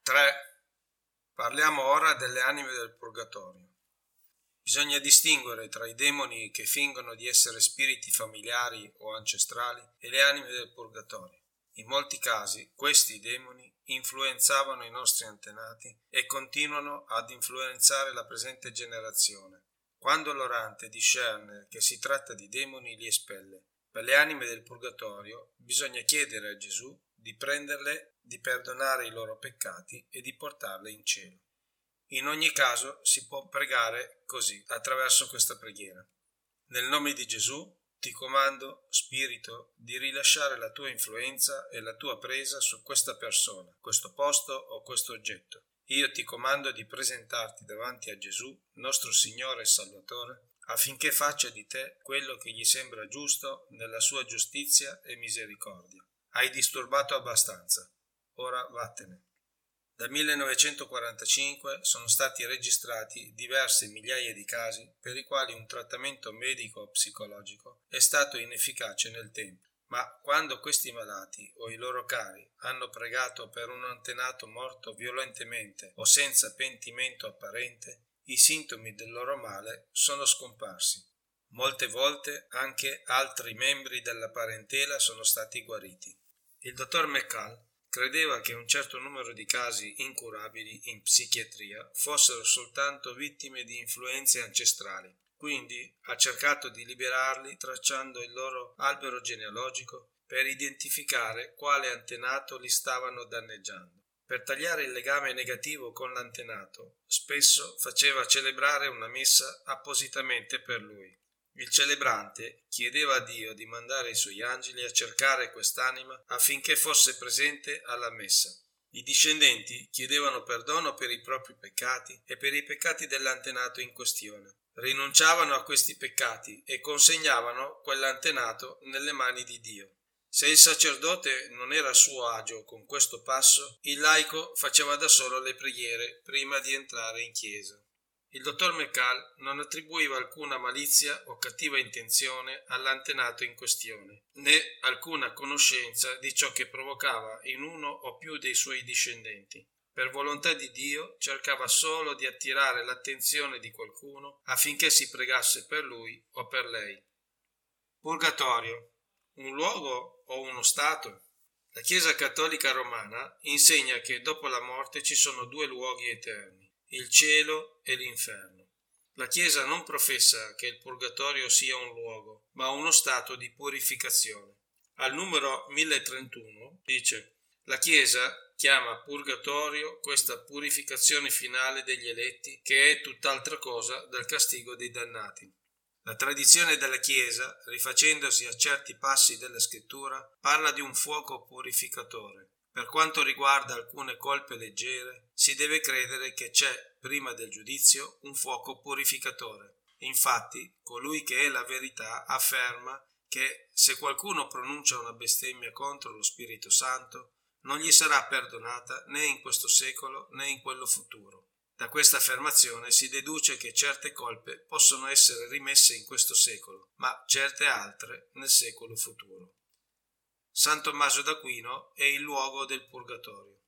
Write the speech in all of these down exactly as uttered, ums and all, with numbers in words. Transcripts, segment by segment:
tre. Parliamo ora delle anime del purgatorio. Bisogna distinguere tra i demoni che fingono di essere spiriti familiari o ancestrali e le anime del purgatorio. In molti casi questi demoni influenzavano i nostri antenati e continuano ad influenzare la presente generazione. Quando l'orante discerne che si tratta di demoni, li espelle. Per le anime del purgatorio bisogna chiedere a Gesù di prenderle, di perdonare i loro peccati e di portarle in cielo. In ogni caso si può pregare così, attraverso questa preghiera. Nel nome di Gesù ti comando, Spirito, di rilasciare la tua influenza e la tua presa su questa persona, questo posto o questo oggetto. Io ti comando di presentarti davanti a Gesù, nostro Signore e Salvatore, affinché faccia di te quello che gli sembra giusto nella sua giustizia e misericordia. Hai disturbato abbastanza. Ora vattene. Dal millenovecentoquarantacinque sono stati registrati diverse migliaia di casi per i quali un trattamento medico-psicologico è stato inefficace nel tempo, ma quando questi malati o i loro cari hanno pregato per un antenato morto violentemente o senza pentimento apparente, i sintomi del loro male sono scomparsi. Molte volte anche altri membri della parentela sono stati guariti. Il dottor McCall credeva che un certo numero di casi incurabili in psichiatria fossero soltanto vittime di influenze ancestrali, quindi ha cercato di liberarli tracciando il loro albero genealogico per identificare quale antenato li stavano danneggiando. Per tagliare il legame negativo con l'antenato, spesso faceva celebrare una messa appositamente per lui. Il celebrante chiedeva a Dio di mandare i suoi angeli a cercare quest'anima affinché fosse presente alla messa. I discendenti chiedevano perdono per i propri peccati e per i peccati dell'antenato in questione. Rinunciavano a questi peccati e consegnavano quell'antenato nelle mani di Dio. Se il sacerdote non era a suo agio con questo passo, il laico faceva da solo le preghiere prima di entrare in chiesa. Il dottor McCall non attribuiva alcuna malizia o cattiva intenzione all'antenato in questione, né alcuna conoscenza di ciò che provocava in uno o più dei suoi discendenti. Per volontà di Dio cercava solo di attirare l'attenzione di qualcuno affinché si pregasse per lui o per lei. Purgatorio. Un luogo o uno stato? La Chiesa Cattolica Romana insegna che dopo la morte ci sono due luoghi eterni, il cielo e l'inferno. La Chiesa non professa che il purgatorio sia un luogo, ma uno stato di purificazione. Al numero mille trentuno dice: la Chiesa chiama purgatorio questa purificazione finale degli eletti, che è tutt'altra cosa dal castigo dei dannati. La tradizione della Chiesa, rifacendosi a certi passi della Scrittura, parla di un fuoco purificatore. Per quanto riguarda alcune colpe leggere, si deve credere che c'è, prima del giudizio, un fuoco purificatore. Infatti, colui che è la verità afferma che se qualcuno pronuncia una bestemmia contro lo Spirito Santo, non gli sarà perdonata né in questo secolo né in quello futuro. Da questa affermazione si deduce che certe colpe possono essere rimesse in questo secolo, ma certe altre nel secolo futuro. San Tommaso d'Aquino è il luogo del purgatorio.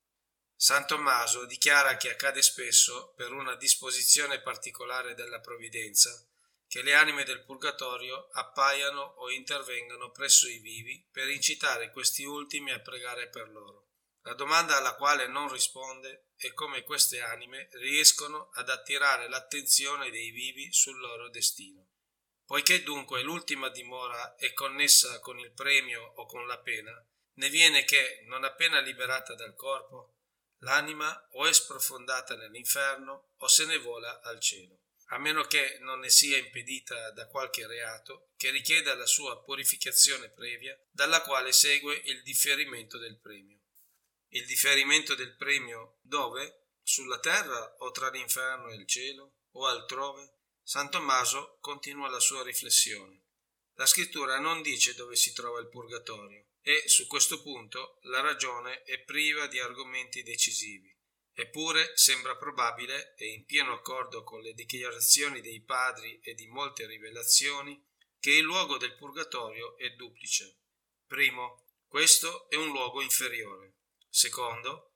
San Tommaso dichiara che accade spesso, per una disposizione particolare della provvidenza, che le anime del purgatorio appaiano o intervengano presso i vivi per incitare questi ultimi a pregare per loro. La domanda alla quale non risponde è come queste anime riescono ad attirare l'attenzione dei vivi sul loro destino. Poiché dunque l'ultima dimora è connessa con il premio o con la pena, ne viene che, non appena liberata dal corpo, l'anima o è sprofondata nell'inferno o se ne vola al cielo, a meno che non ne sia impedita da qualche reato che richieda la sua purificazione previa, dalla quale segue il differimento del premio. Il differimento del premio dove? Sulla terra o tra l'inferno e il cielo? O altrove? San Tommaso continua la sua riflessione. La scrittura non dice dove si trova il purgatorio e su questo punto la ragione è priva di argomenti decisivi. Eppure sembra probabile, e in pieno accordo con le dichiarazioni dei padri e di molte rivelazioni, che il luogo del purgatorio è duplice. Primo, questo è un luogo inferiore. Secondo,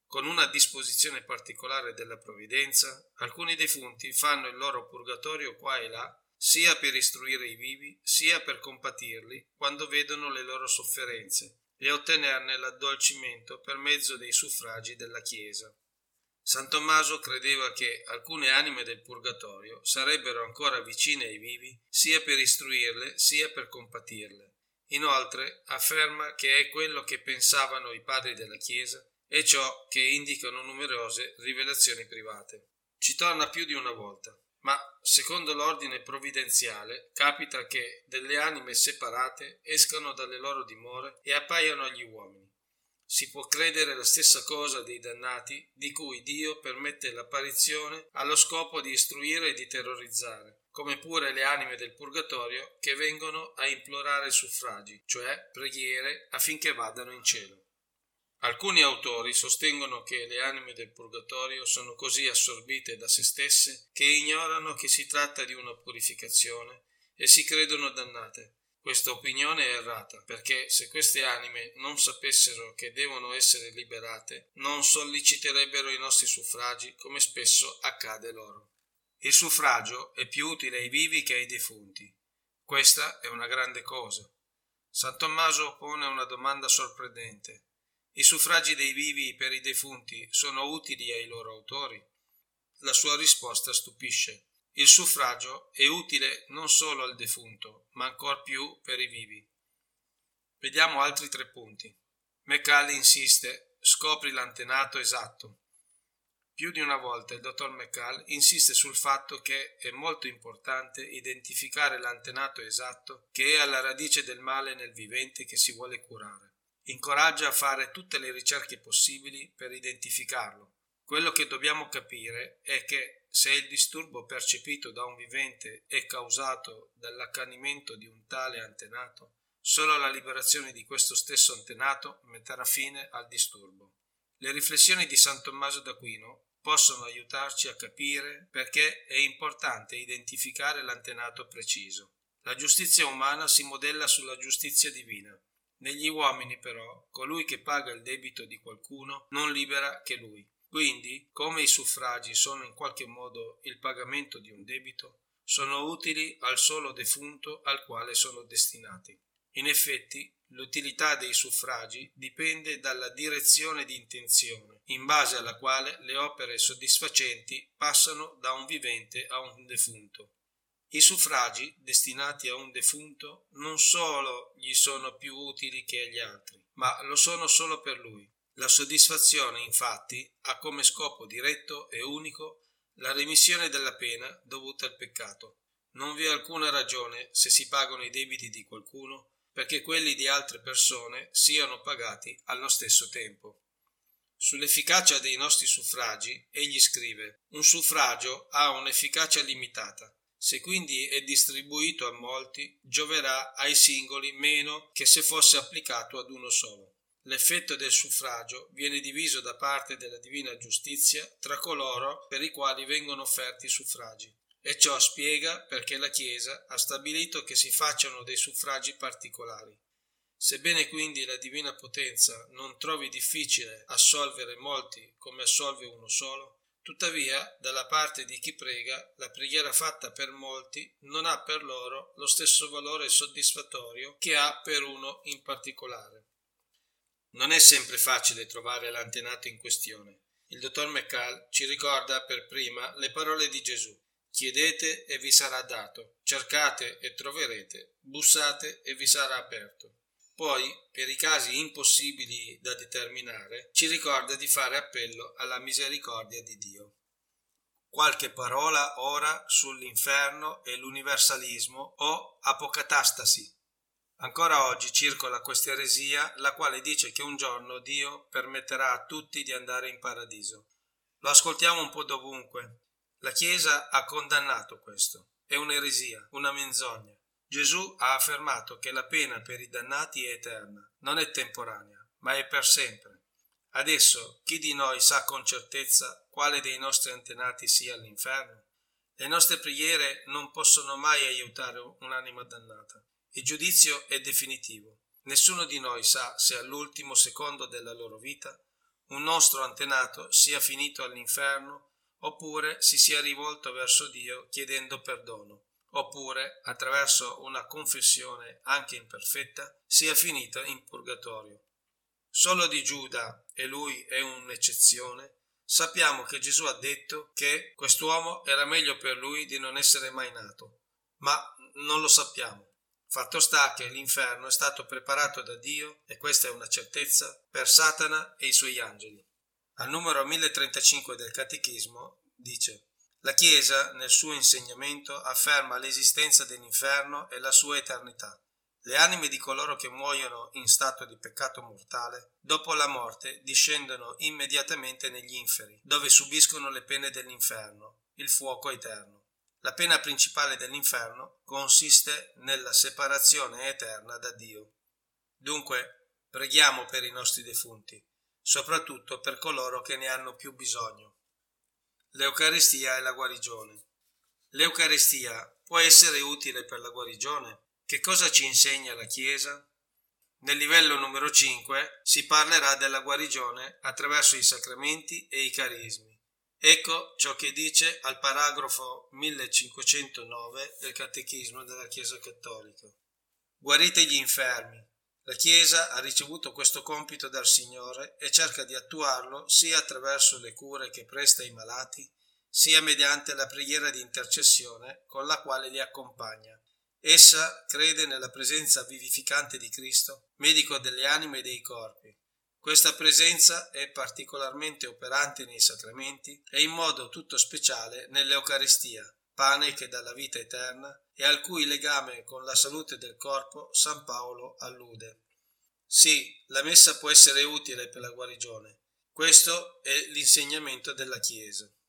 Con una disposizione particolare della provvidenza, alcuni defunti fanno il loro purgatorio qua e là, sia per istruire i vivi, sia per compatirli quando vedono le loro sofferenze e ottenerne l'addolcimento per mezzo dei suffragi della Chiesa. San Tommaso credeva che alcune anime del purgatorio sarebbero ancora vicine ai vivi, sia per istruirle, sia per compatirle. Inoltre afferma che è quello che pensavano i padri della Chiesa e ciò che indicano numerose rivelazioni private. Ci torna più di una volta, ma secondo l'ordine provvidenziale capita che delle anime separate escano dalle loro dimore e appaiano agli uomini. Si può credere la stessa cosa dei dannati di cui Dio permette l'apparizione allo scopo di istruire e di terrorizzare, come pure le anime del purgatorio che vengono a implorare suffragi, cioè preghiere affinché vadano in cielo. Alcuni autori sostengono che le anime del purgatorio sono così assorbite da se stesse che ignorano che si tratta di una purificazione e si credono dannate. Questa opinione è errata, perché se queste anime non sapessero che devono essere liberate, non solleciterebbero i nostri suffragi come spesso accade loro. Il suffragio è più utile ai vivi che ai defunti. Questa è una grande cosa. San Tommaso pone una domanda sorprendente. I suffragi dei vivi per i defunti sono utili ai loro autori? La sua risposta stupisce. Il suffragio è utile non solo al defunto, ma ancor più per i vivi. Vediamo altri tre punti. McCall insiste, scopri l'antenato esatto. Più di una volta il dottor McCall insiste sul fatto che è molto importante identificare l'antenato esatto che è alla radice del male nel vivente che si vuole curare. Incoraggia a fare tutte le ricerche possibili per identificarlo. Quello che dobbiamo capire è che se il disturbo percepito da un vivente è causato dall'accanimento di un tale antenato, solo la liberazione di questo stesso antenato metterà fine al disturbo. Le riflessioni di San Tommaso d'Aquino possono aiutarci a capire perché è importante identificare l'antenato preciso. La giustizia umana si modella sulla giustizia divina. Negli uomini, però, colui che paga il debito di qualcuno non libera che lui. Quindi, come i suffragi sono in qualche modo il pagamento di un debito, sono utili al solo defunto al quale sono destinati. In effetti, l'utilità dei suffragi dipende dalla direzione di intenzione, in base alla quale le opere soddisfacenti passano da un vivente a un defunto. I suffragi destinati a un defunto non solo gli sono più utili che agli altri, ma lo sono solo per lui. La soddisfazione, infatti, ha come scopo diretto e unico la remissione della pena dovuta al peccato. Non vi è alcuna ragione, se si pagano i debiti di qualcuno, perché quelli di altre persone siano pagati allo stesso tempo. Sull'efficacia dei nostri suffragi, egli scrive: un suffragio ha un'efficacia limitata. Se quindi è distribuito a molti, gioverà ai singoli meno che se fosse applicato ad uno solo. L'effetto del suffragio viene diviso da parte della divina giustizia tra coloro per i quali vengono offerti i suffragi, e ciò spiega perché la Chiesa ha stabilito che si facciano dei suffragi particolari. Sebbene quindi la divina potenza non trovi difficile assolvere molti come assolve uno solo, tuttavia dalla parte di chi prega la preghiera fatta per molti non ha per loro lo stesso valore soddisfatorio che ha per uno in particolare. Non è sempre facile trovare l'antenato in questione. Il dottor McCall ci ricorda per prima le parole di Gesù: chiedete e vi sarà dato, cercate e troverete, bussate e vi sarà aperto. Poi, per i casi impossibili da determinare, ci ricorda di fare appello alla misericordia di Dio. Qualche parola ora sull'inferno e l'universalismo o apocatastasi. Ancora oggi circola questa eresia, la quale dice che un giorno Dio permetterà a tutti di andare in paradiso. Lo ascoltiamo un po' dovunque. La Chiesa ha condannato questo. È un'eresia, una menzogna. Gesù ha affermato che la pena per i dannati è eterna, non è temporanea, ma è per sempre. Adesso, chi di noi sa con certezza quale dei nostri antenati sia all'inferno? Le nostre preghiere non possono mai aiutare un'anima dannata. Il giudizio è definitivo. Nessuno di noi sa se all'ultimo secondo della loro vita un nostro antenato sia finito all'inferno, oppure si sia rivolto verso Dio chiedendo perdono, oppure, attraverso una confessione anche imperfetta, sia finito in purgatorio. Solo di Giuda, e lui è un'eccezione, sappiamo che Gesù ha detto che quest'uomo era meglio per lui di non essere mai nato, ma non lo sappiamo. Fatto sta che l'inferno è stato preparato da Dio, e questa è una certezza, per Satana e i suoi angeli. Al numero mille trentacinque del Catechismo dice: la Chiesa, nel suo insegnamento, afferma l'esistenza dell'inferno e la sua eternità. Le anime di coloro che muoiono in stato di peccato mortale, dopo la morte, discendono immediatamente negli inferi, dove subiscono le pene dell'inferno, il fuoco eterno. La pena principale dell'inferno consiste nella separazione eterna da Dio. Dunque, preghiamo per i nostri defunti, soprattutto per coloro che ne hanno più bisogno. L'Eucaristia e la guarigione. L'Eucaristia può essere utile per la guarigione? Che cosa ci insegna la Chiesa? Nel livello numero cinque si parlerà della guarigione attraverso i sacramenti e i carismi. Ecco ciò che dice al paragrafo millecinquecentonove del Catechismo della Chiesa Cattolica. Guarite gli infermi. La Chiesa ha ricevuto questo compito dal Signore e cerca di attuarlo sia attraverso le cure che presta ai malati, sia mediante la preghiera di intercessione con la quale li accompagna. Essa crede nella presenza vivificante di Cristo, medico delle anime e dei corpi. Questa presenza è particolarmente operante nei sacramenti e in modo tutto speciale nell'Eucaristia, pane che dà la vita eterna e al cui legame con la salute del corpo San Paolo allude. Sì, la messa può essere utile per la guarigione. Questo è l'insegnamento della Chiesa.